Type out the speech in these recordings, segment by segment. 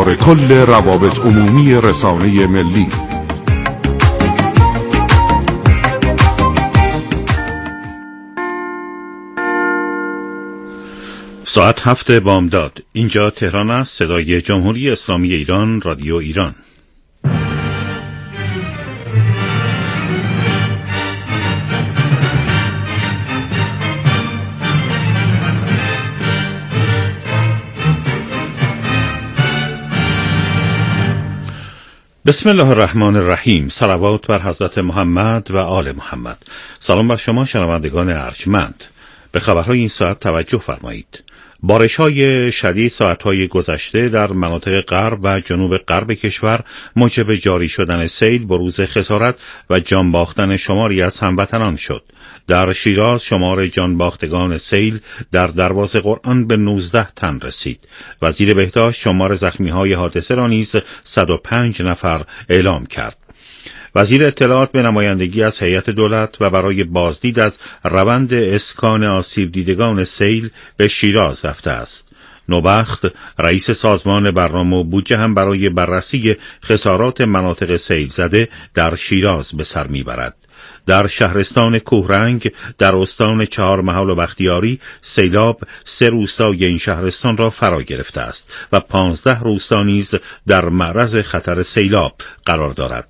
کل روابط عمومی رسانه ملی. ساعت 7 بامداد. اینجا تهران است. صدای جمهوری اسلامی ایران، رادیو ایران. بسم الله الرحمن الرحیم. صلوات بر حضرت محمد و آل محمد. سلام بر شما شنوندگان ارجمند. به خبرهای این ساعت توجه فرمایید. بارش‌های شدید ساعت‌های گذشته در مناطق غرب و جنوب غرب کشور موجب جاری شدن سیل، بروز خسارت و جان باختن شماری از هموطنان شد. در شیراز شمار جان باختگان سیل در دروازه قرآن به 19 تن رسید. وزیر بهداشت شمار زخمی‌های حادثه را نیز 105 نفر اعلام کرد. وزیر اطلاعات به نمایندگی از هیئت دولت و برای بازدید از روند اسکان آسیب دیدگان سیل به شیراز رفته است. نوبخت رئیس سازمان برنامه و بودجه هم برای بررسی خسارات مناطق سیل زده در شیراز به سر میبرد. در شهرستان کوهرنگ در استان چهارمحال و بختیاری سیلاب 3 روستای این شهرستان را فرا گرفته است و 15 روستا نیز در معرض خطر سیلاب قرار دارد.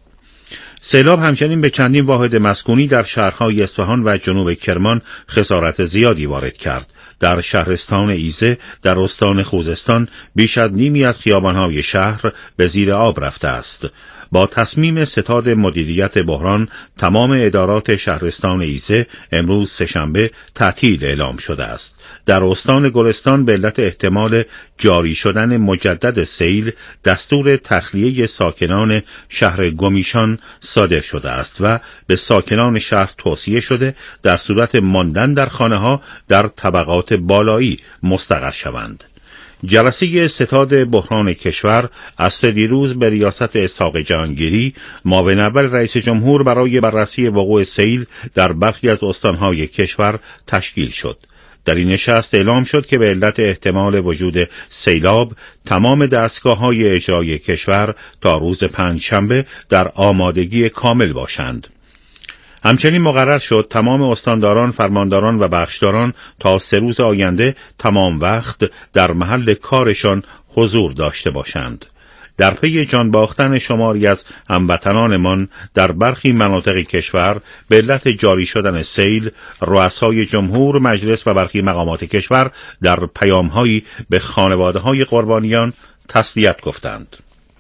سیلاب همچنین به چندین واحد مسکونی در شهرهای اصفهان و جنوب کرمان خسارت زیادی وارد کرد. در شهرستان ایزه در استان خوزستان بیش از نیمی از خیابانهای شهر به زیر آب رفته است. با تصمیم ستاد مدیریت بحران تمام ادارات شهرستان ایزه امروز سه‌شنبه تعطیل اعلام شده است. در استان گلستان به علت احتمال جاری شدن مجدد سیل دستور تخلیه ساکنان شهر گمیشان صادر شده است و به ساکنان شهر توصیه شده در صورت ماندن در خانه‌ها در طبقات بالایی مستقر شوند. جلسه ستاد بحران کشور عصر دیروز به ریاست اسحاق جهانگیری معاون اول رئیس جمهور برای بررسی وقوع سیل در برخی از استانهای کشور تشکیل شد. در این نشست اعلام شد که به علت احتمال وجود سیلاب تمام دستگاه‌های اجرایی کشور تا روز پنجشنبه در آمادگی کامل باشند. همچنین مقرر شد تمام استانداران، فرمانداران و بخشداران تا 3 روز آینده تمام وقت در محل کارشان حضور داشته باشند. در پی جان باختن شماری از هموطنانمان در برخی مناطق کشور به علت جاری شدن سیل، رؤسای جمهور، مجلس و برخی مقامات کشور در پیام‌هایی به خانواده‌های قربانیان تسلیت گفتند.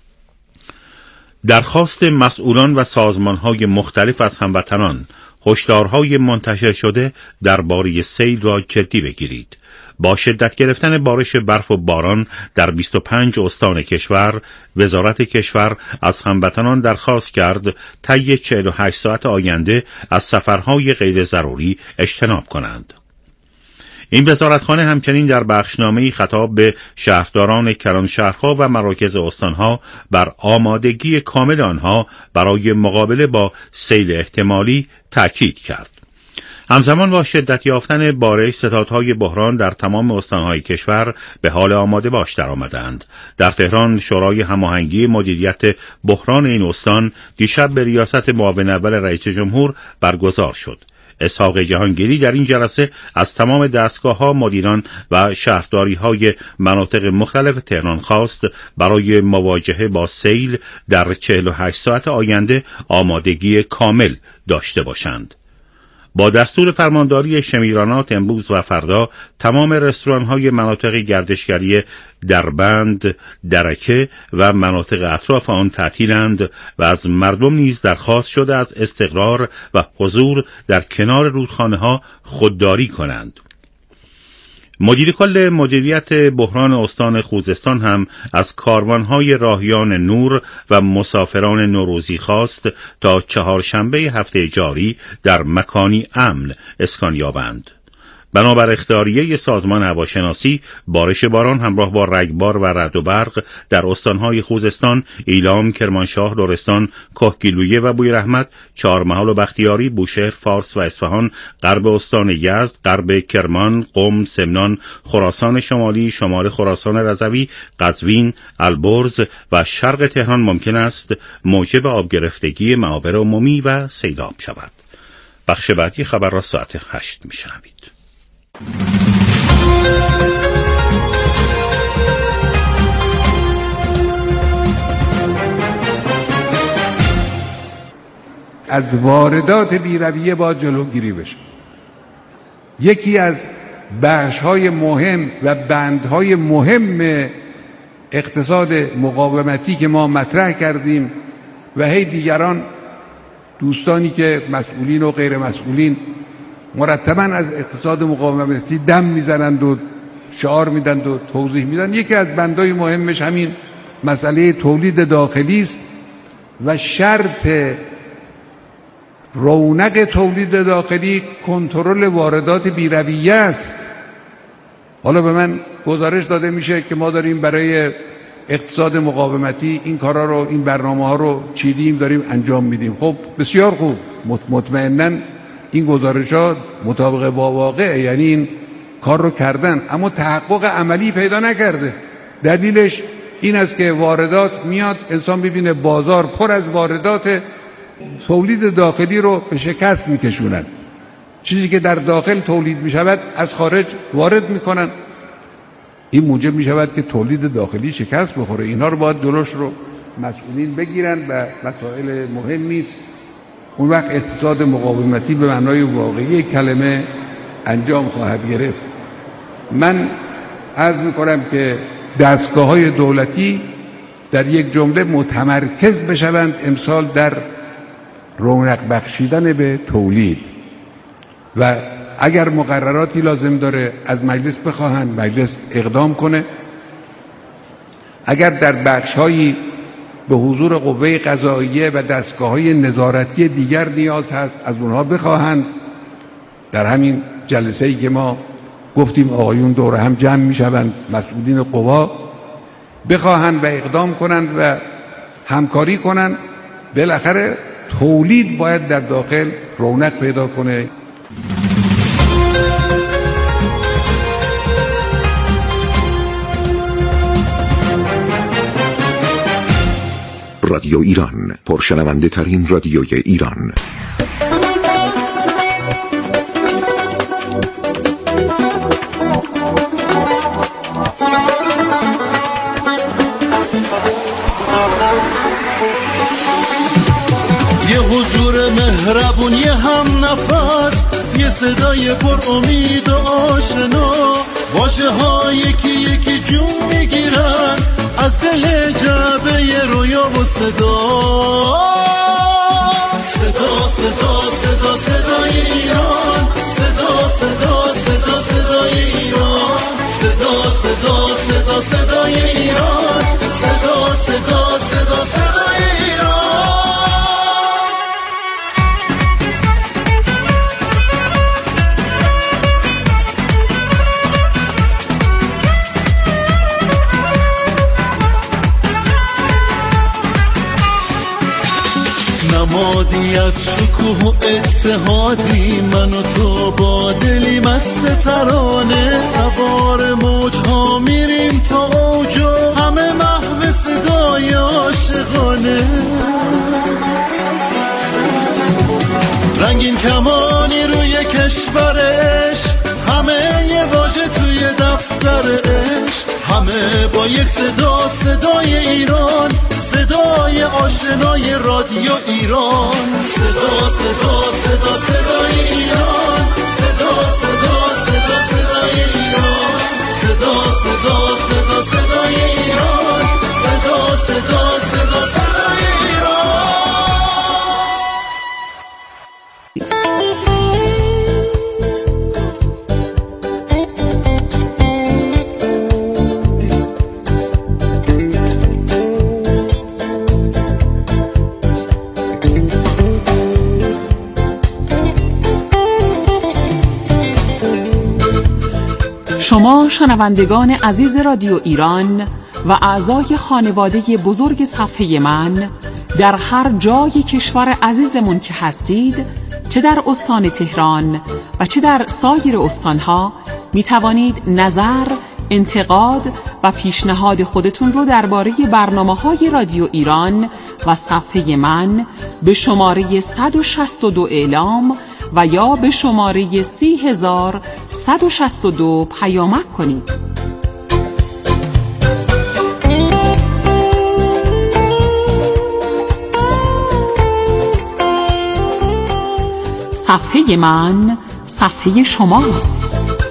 درخواست مسئولان و سازمان‌های مختلف از هموطنان هشدارهای منتشر شده درباره سیل را جدی بگیرید. با شدت گرفتن بارش برف و باران در 25 استان کشور، وزارت کشور از هموطنان درخواست کرد طی 48 ساعت آینده از سفرهای غیر ضروری اجتناب کنند. این وزارتخانه همچنین در بخشنامه‌ای خطاب به شهرداران کلانشهرها و مراکز استانها بر آمادگی کامل آنها برای مقابله با سیل احتمالی تأکید کرد. همزمان با شدت یافتن بارش، ستادهای بحران در تمام استانهای کشور به حال آماده باش درآمدند. در تهران شورای هماهنگی مدیریت بحران این استان دیشب به ریاست معاون اول رئیس جمهور برگزار شد. اسحاق جهانگیری در این جلسه از تمام دستگاه‌ها، مدیران و شهرداری‌های مناطق مختلف تهران خواست برای مواجهه با سیل در 48 ساعت آینده آمادگی کامل داشته باشند. با دستور فرمانداری شمیرانات امروز و فردا تمام رستوران‌های مناطق گردشگری دربند، درکه و مناطق اطراف آن تعطیلند و از مردم نیز درخواست شده از استقرار و حضور در کنار رودخانه‌ها خودداری کنند. مدیر کل مدیریت بحران استان خوزستان هم از کاروانهای راهیان نور و مسافران نوروزی خواست تا چهارشنبه هفته جاری در مکانی امن اسکان یابند. بنابر اختیاریه سازمان هواشناسی، بارش باران همراه با رگبار و رعد و برق در استانهای خوزستان، ایلام، کرمانشاه، لرستان، کهگیلویه و بویرحمت، چهارمحال و بختیاری، بوشهر، فارس و اصفهان، غرب استان یزد، غرب کرمان، قم، سمنان، خراسان شمالی، شمال خراسان رضوی، قزوین، البرز و شرق تهران ممکن است موجب آب گرفتگی معابر عمومی و سیلاب شود. بخش بعدی خبر را ساعت 8 میشنوید. از واردات بی‌رویه باید جلوگیری بشه. یکی از بخش‌های مهم و بندهای مهم اقتصاد مقاومتی که ما مطرح کردیم و هی دیگران دوستانی که مسئولین و غیر مسئولین مرتباً از اقتصاد مقاومتی دم میزنند و شعار میدند و توضیح میدن، یکی از بندهای مهمش همین مسئله تولید داخلی است و شرط رونق تولید داخلی کنترل واردات بی‌رویه است. حالا به من گزارش داده میشه که ما داریم برای اقتصاد مقاومتی این کارا رو، این برنامه‌ها رو چیدیم، داریم انجام میدیم. خب بسیار خوب، مطمئناً این گزارشات مطابق با واقع، یعنی این کار رو کردن، اما تحقق عملی پیدا نکرده. دلیلش این است که واردات میاد، انسان ببینه بازار پر از واردات، تولید داخلی رو به شکست میکشونن. چیزی که در داخل تولید میشود از خارج وارد میکنن، این موجب میشود که تولید داخلی شکست بخوره. اینها رو باید جلوش رو مسئولین بگیرن و مسائل مهمی است. اون وقت اقتصاد مقاومتی به معنای واقعی کلمه انجام خواهد گرفت. من عرض میکنم که دستگاه‌های دولتی در یک جمله متمرکز بشوند امسال در رونق بخشیدن به تولید و اگر مقرراتی لازم داره از مجلس بخواهن، مجلس اقدام کنه. اگر در بخش‌هایی به حضور قوه قضاییه و دستگاه‌های نظارتی دیگر نیاز هست، از اونها بخواهند. در همین جلسه‌ای که ما گفتیم آقایون دور هم جمع میشوند، مسئولین قوا بخواهند و اقدام کنند و همکاری کنند. بالاخره تولید باید در داخل رونق پیدا کنه. رادیو ایران، پرشنونده ترین رادیوی ایران. یه حضور مهربون، یه هم نفس، یه صدای پر امید و آشنا، واژه ها یکی یکی جون میگیرن از دل جعبه رویا و صدا. صدا صدا صدا صدای ایران، صدا صدا صدا صدای ایران، صدا صدا صدا صدای ایران، صدا صدا صدا صدای ایران. نمادی از شکوه و اتحادی، من و تو با دلی مست ترانه، سوار موجها میریم تا اوج و همه محو صدای عاشقانه. رنگین کمانی روی کشورش، همه یه واژه توی دفترش، همه با یک صدا، صدای ایران، صدای آشنای رادیو ایران. صدا صدا صدا صدای ایران، صدا صدا صدا صدای ایران، صدا صدا صدا صدای ایران، صدا صدا صدا صدای ایران. شما شنوندگان عزیز رادیو ایران و اعضای خانواده بزرگ صفحه من در هر جای کشور عزیزمون که هستید، چه در استان تهران و چه در سایر استانها، می توانید نظر، انتقاد و پیشنهاد خودتون رو درباره برنامه‌های رادیو ایران و صفحه من به شماره 162 اعلام و یا به شماره 30162 پیامک کنید. صفحه من صفحه شماست.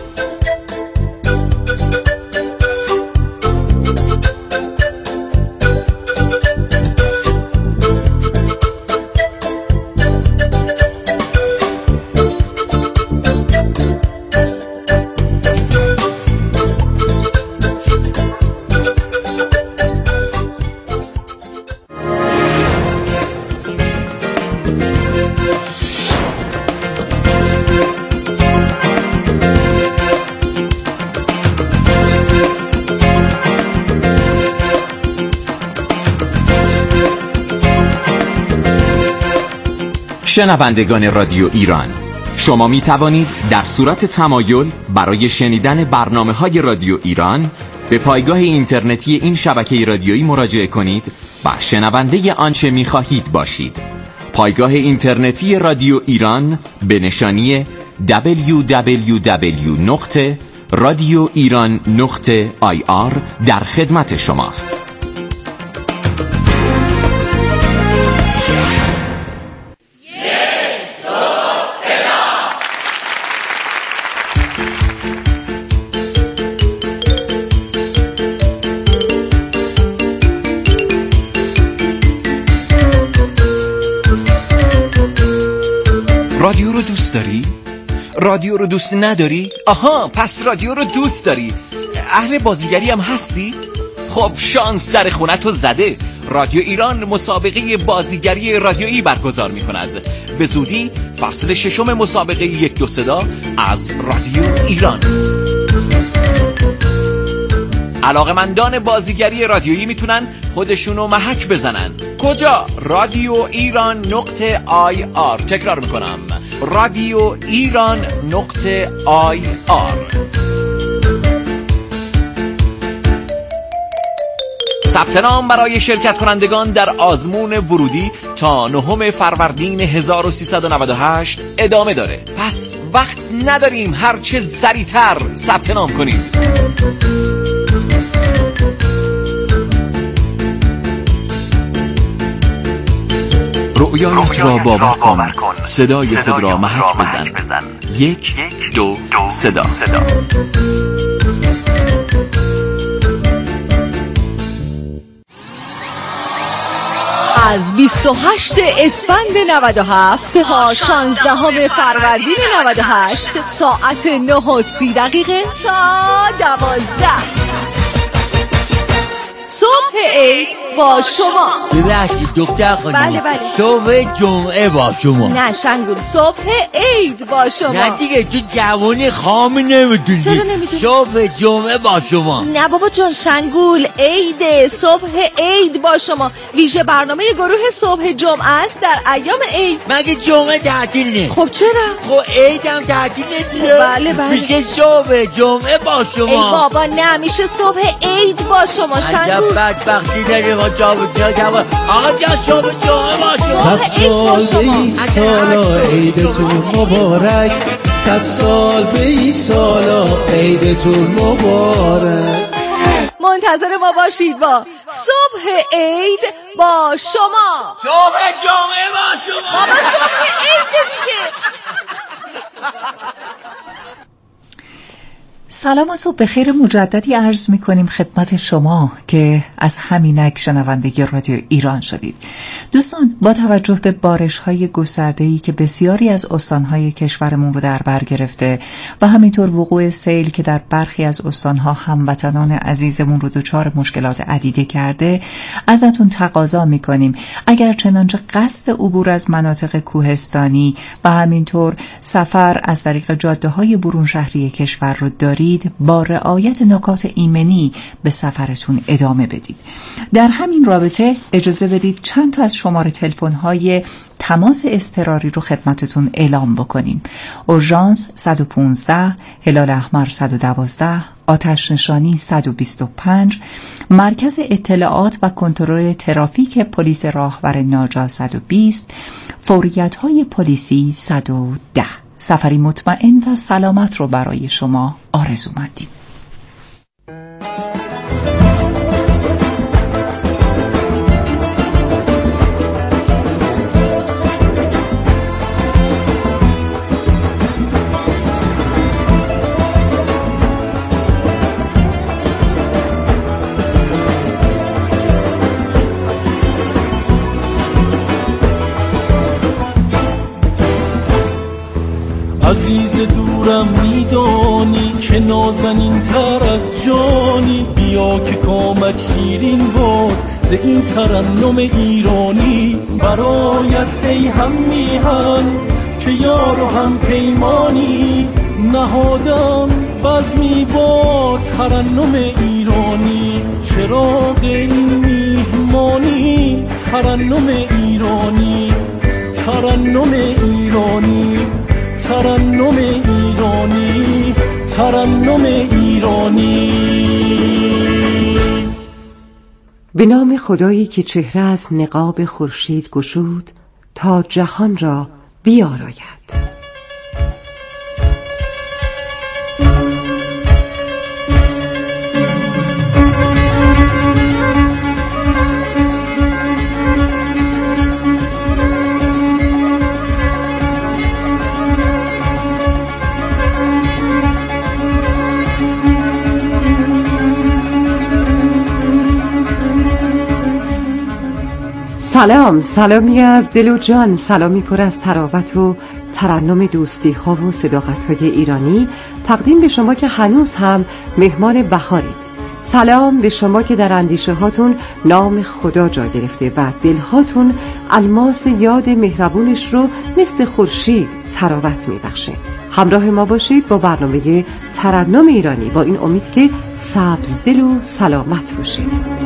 شنوندگان رادیو ایران، شما می توانید در صورت تمایل برای شنیدن برنامه‌های رادیو ایران به پایگاه اینترنتی این شبکه رادیویی مراجعه کنید و شنونده آنچه می خواهید باشید. پایگاه اینترنتی رادیو ایران به نشانی www.radioiran.ir در خدمت شماست. رادیو رو دوست داری؟ رادیو رو دوست نداری؟ آها، پس رادیو رو دوست داری. اهل بازیگری هم هستی؟ خب شانس در خونتو زده. رادیو ایران مسابقه بازیگری رادیویی برگزار می کند. به زودی فصل 6 مسابقه 1 2 صدا از رادیو ایران. علاقمندان بازیگری رادیویی میتونن خودشونو محک بزنن. کجا؟ رادیو ایران نقطه IR. تکرار میکنم، رادیو ایران نقطه IR. ثبت نام برای شرکت کنندگان در آزمون ورودی تا 9 فروردین 1398 ادامه داره. پس وقت نداریم، هرچه سریعتر ثبت نام کنید. رؤیایت را باور کن. صدای خود را محک بزن. 1 2 صدا. از 28 اسفند 97 تا 16 فروردین 98 ساعت 9:30 تا 12 صبح عید با شما. ببخشید دکتر خانم. بله. صبح جمعه با شما. نه شنگول، صبح عید با شما. نه دیگه، تو جوانی خام نمیتونی. چرا نمیتونی؟ صبح جمعه با شما. نه بابا جان، شنگول عید، صبح عید با شما. ویژه برنامه گروه صبح جمعه است در ایام عید. مگه جمعه تعطیل نیست؟ خب چرا؟ خب عید هم تعطیل نیست. بله. میشه صبح جمعه با شما. ای بابا نه، میشه صبح عید با شما شنگول. عجب بدبختی داری ما جابجا کرد. آقا جان صبح جمعه با شما. 100 سال به این سالا عیدتون مبارک. 100 سال به این سالا عیدتون مبارک. منتظر ما باشید با صبح عید با شما. صبح جمعه با شما. بابا صبح عید دیگه. سلام و صبح بخیر مجددی عرض می‌کنیم خدمت شما که از همینک شنونده رادیو ایران شدید. دوستان، با توجه به بارش‌های گسترده‌ای که بسیاری از استان‌های کشورمون رو در بر گرفته و همینطور وقوع سیل که در برخی از استان‌ها هموطنان عزیزمون رو دچار مشکلات عدیده کرده، ازتون تقاضا می‌کنیم اگر چنانچه قصد عبور از مناطق کوهستانی و همینطور سفر از طریق جاده‌های برون شهری کشور رو دارید، دارید با رعایت نکات ایمنی به سفرتون ادامه بدید. در همین رابطه اجازه بدید چند تا از شماره تلفن‌های تماس اضطراری رو خدمتتون اعلام بکنیم. اورژانس 115، هلال احمر 112، آتش نشانی 125، مرکز اطلاعات و کنترل ترافیک پلیس راهور ناجا 120، فوریت‌های پلیسی 110. سفری مطمئن و سلامت رو برای شما آرزومندیم. عزیز دورم میدانی که نازنین تر از جانی، بیا که کامت شیرین باد ز این ترنم ایرانی. برایت ای هم میهن که یار و هم پیمانی، نهادم بزمی با ترنم ایرانی. چراغ این میهمانی ترنم ایرانی، ترنم ایرانی، ترنم ایرانی، ترنم ایرانی. به نام خدایی که چهره از نقاب خورشید گشود تا جهان را بیاراید. سلام، سلامی از دل و جان، سلامی پر از تراوت و ترنم دوستی ها و صداقت های ایرانی تقدیم به شما که هنوز هم مهمان بهارید. سلام به شما که در اندیشه هاتون نام خدا جا گرفته و دلهاتون الماس یاد مهربونش رو مثل خورشید تراوت میبخشه. همراه ما باشید با برنامه ترنم ایرانی، با این امید که سبز دل و سلامت باشید.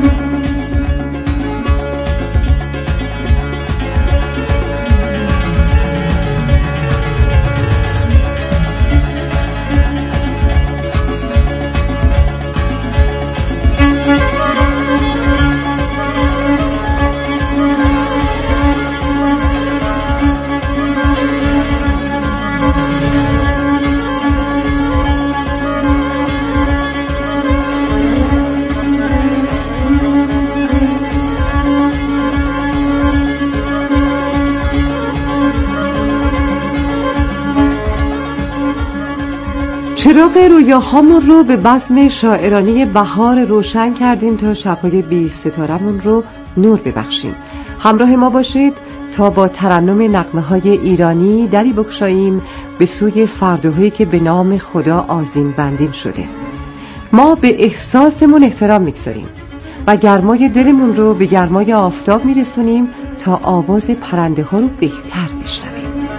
چراغ رویاهامون رو به بزم شاعرانه بهار روشن کردیم تا شب‌های 20 ستارمون رو نور ببخشیم. همراه ما باشید تا با ترنم نغمه‌های ایرانی دری بگشاییم به سوی فردوهایی که به نام خدا آذین بندین شده. ما به احساسمون احترام می‌گذاریم و گرمای دلمون رو به گرمای آفتاب می‌رسونیم تا آواز پرنده‌ها رو بهتر بشنویم.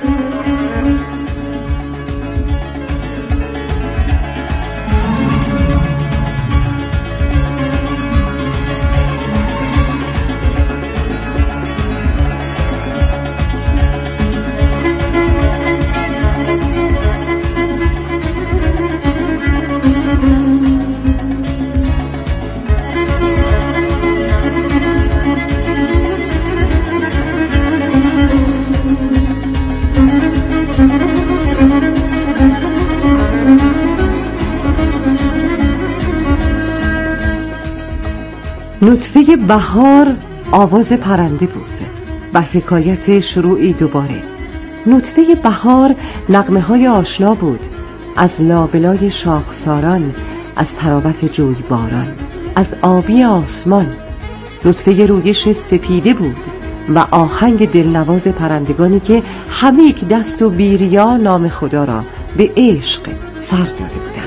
نطفه بهار آواز پرنده بود و حکایت شروعی دوباره. نطفه بهار نغمه های آشنا بود، از لابلای شاخساران، از تراوت جویباران، از آبی آسمان. نطفه رویش سپیده بود و آهنگ دلنواز پرندگانی که همه یک دست و بیریا نام خدا را به عشق سر داده بودند.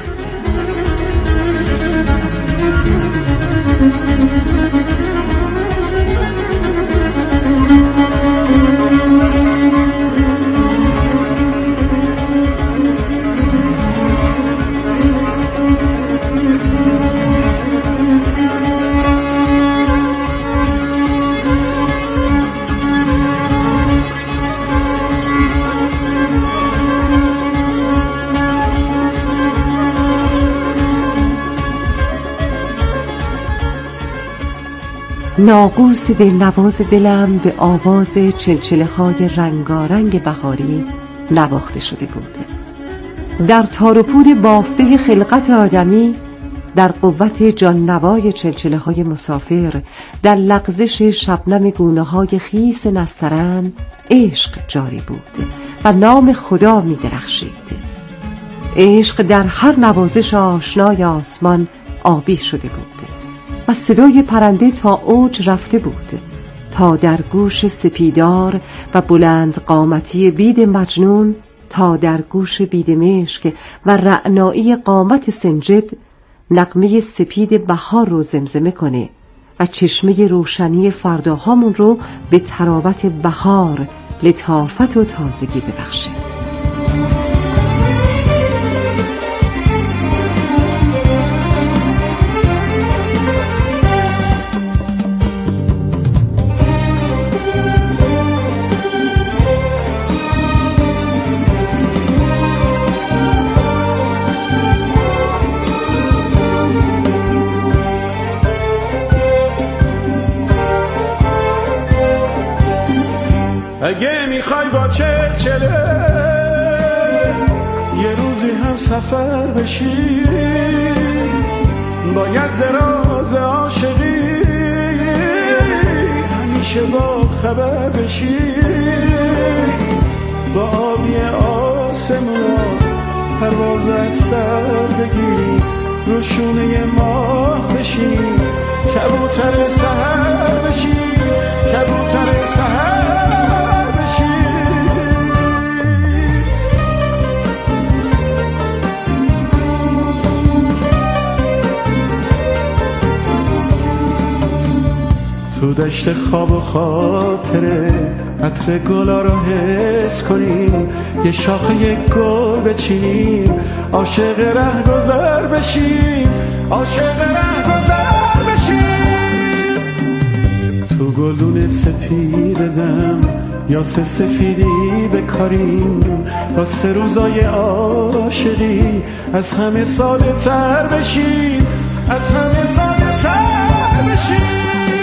ناقوس دلنواز دلم به آواز چلچله‌های رنگارنگ بهاری نواخته شده بود. در تار و پود بافته خلقت آدمی، در قوت جاننوای چلچله‌های مسافر، در لغزش شبنم گونه‌های خیس نسترن عشق جاری بود و نام خدا می درخشید. عشق در هر نوازش آشنای آسمان آبی شده بود و صدای پرنده تا اوج رفته بود، تا در گوش سپیدار و بلند قامتی بید مجنون، تا در گوش بید مشک و رعنایی قامت سنجد نغمه سپید بهار رو زمزمه کنه و چشمه روشنی فرداهامون رو به تراوت بهار لطافت و تازگی ببخشه. اگه میخوای با چلچله یه روزی هم سفر بشی، باید زراز عاشقی همیشه با خبر بشی، با آبی آسمون پرواز از سر بگیری، رو شونه ماه بشی، کبوتر سحر بشی، کبوتر سحر. تو دشت خواب و خاطره عطر گلا رو حس کنیم، یه شاخه گل بچینیم، عاشق ره گذر بشیم، عاشق ره گذر بشیم. تو گلدون سپید دم یا سفیدی بکاریم، واسه روزای عاشقی از همه ساده تر بشیم، از همه ساده تر بشیم.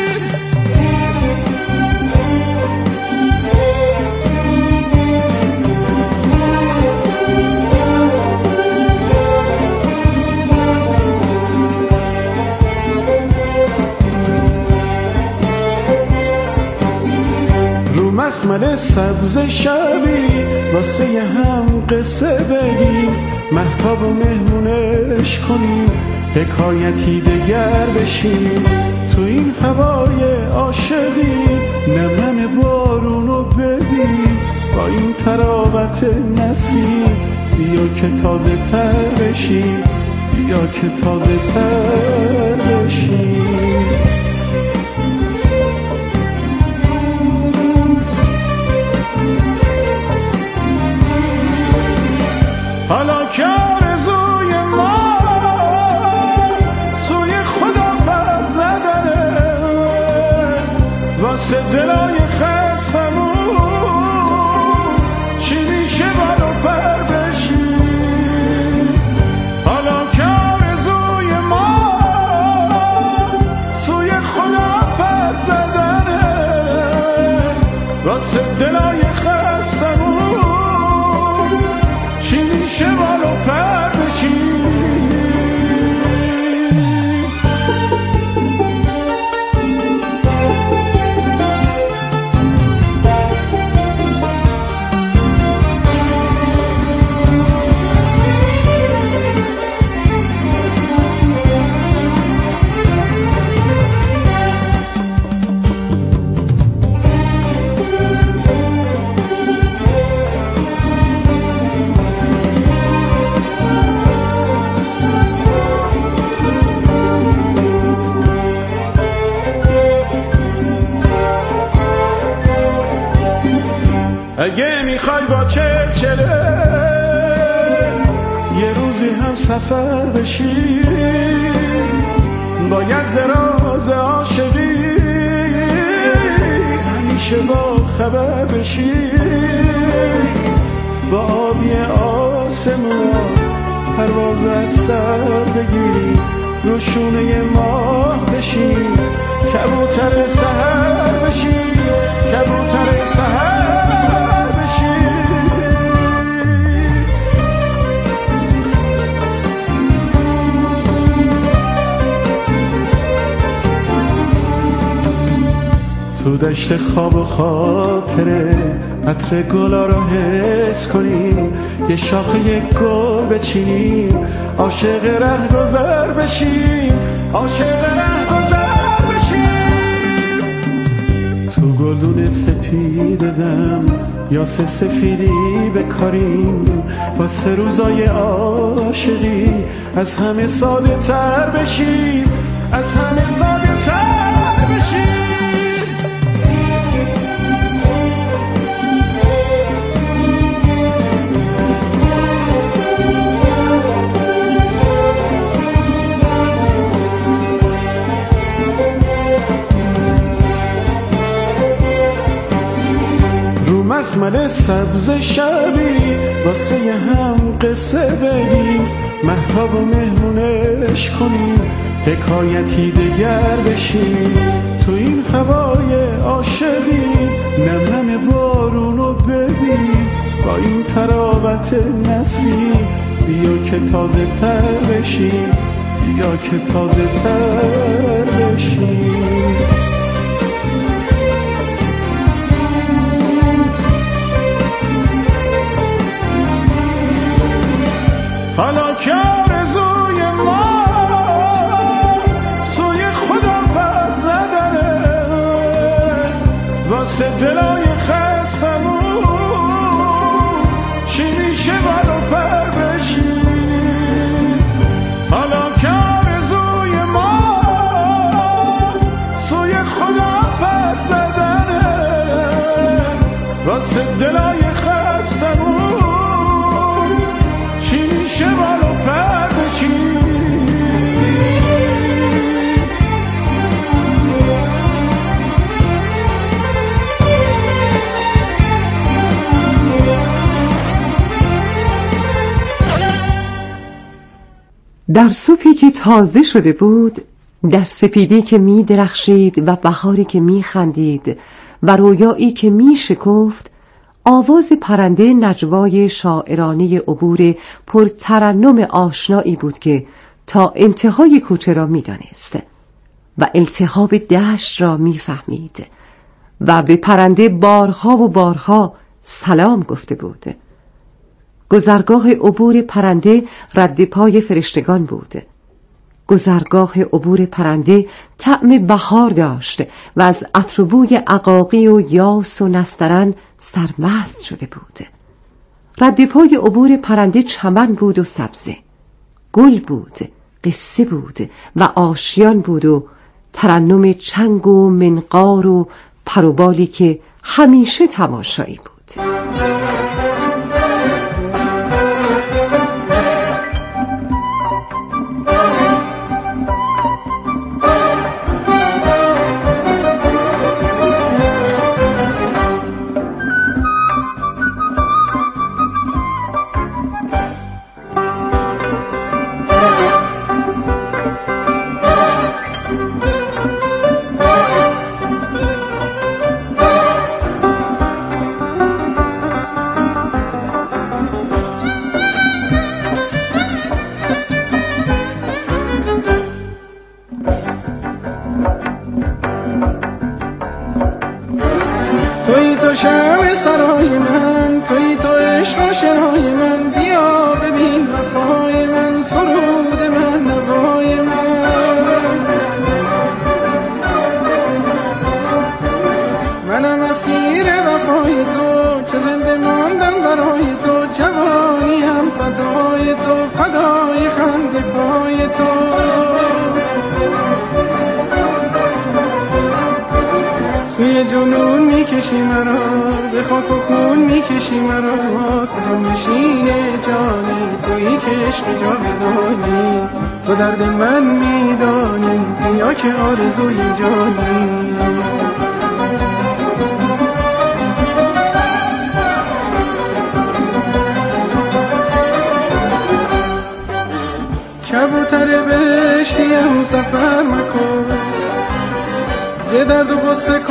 مخمل سبز شبی واسه یه هم قصه بگیم، مهتاب و مهمونش کنیم، حکایتی دگر بشیم. تو این هوای عاشقی نمن بارونو ببین، با این تراوت نسیم بیا که تازه تر بشیم، بیا که تازه تر بشیم. حالا که آرزوی ما سوی خدا پر زدنه، واسه دلای خستمون چی میشه برو پر بشیم. حالا که آرزوی ما سوی خدا پر زدنه، واسه دلای خستمون چی میشه بالو پر بشیم. اگه میخوای با چلچله یه روزی هم سفر بشی، باید زراز عاشقی همیشه با خبر بشی، با آبی آسمون پرواز از سر بگیری، روشونه ماه بشی، کبوتر سحر بشی، کبوتر سحر بشی. تو دشت خواب و خاطره عطر گلا رو حس کنی، یه شاخه گل بچینی، عاشق رهگذر بشی، عاشق رهگذر بشی. تو گلدون سپید دم یا سفیدی بکاریم، واسه روزای عاشقی از همه ساده تر بشی، از همه ساده تر بشی. مخمل سبز شبی واسه هم قصه بگیم، مهتاب و مهمونش کنیم، حکایتی دگر بشیم. تو این هوای عاشقی نم نم بارونو ببین، با این تراوت نسیم بیا که تازه تر بشیم، بیا که تازه تر بشیم. حالا که آرزوی ما سوی خدا پر زدنه، واسه دلای خستمون چی میشه برو پر بشی. حالا که آرزوی ما سوی خدا پر زدنه، واسه دلای خستمون چه بالو پر بشی. در صبحی که تازه شده بود، در سپیدی که می درخشید و بهاری که می خندید و رویایی که می شکفت، آواز پرنده نجوای شاعرانه عبور پر ترنم آشنایی بود که تا انتهای کوچه را می دانست و التهاب دشت را می فهمید و به پرنده بارها و بارها سلام گفته بود. گذرگاه عبور پرنده رد پای فرشتگان بود. گذرگاه عبور پرنده طعم بهار داشت و از عطر و بوی عقاقی و یاس و نسترن سرمست شده بود. رد پای عبور پرنده چمن بود و سبزه، گل بود، قصه بود و آشیان بود و ترنم چنگ و منقار و پروبالی که همیشه تماشایی بود. توی تو شمع سرای من، توی تو عشق و شرای من، بیا ببین وفای من، سرود من، نوای من. منم اسیر وفای تو که زنده ماندم برای تو، جوانی هم فدای تو، فدای خنده پای تو. سوی جنون میکشی مرا، به خاک و خون میکشی مرا، تو همنشین جانی، تویی که عشق جاودانی، تو درد من میدانی، بیا که آرزوی جانی. کبوتر بهشتی سفر مکن ز درد و غصه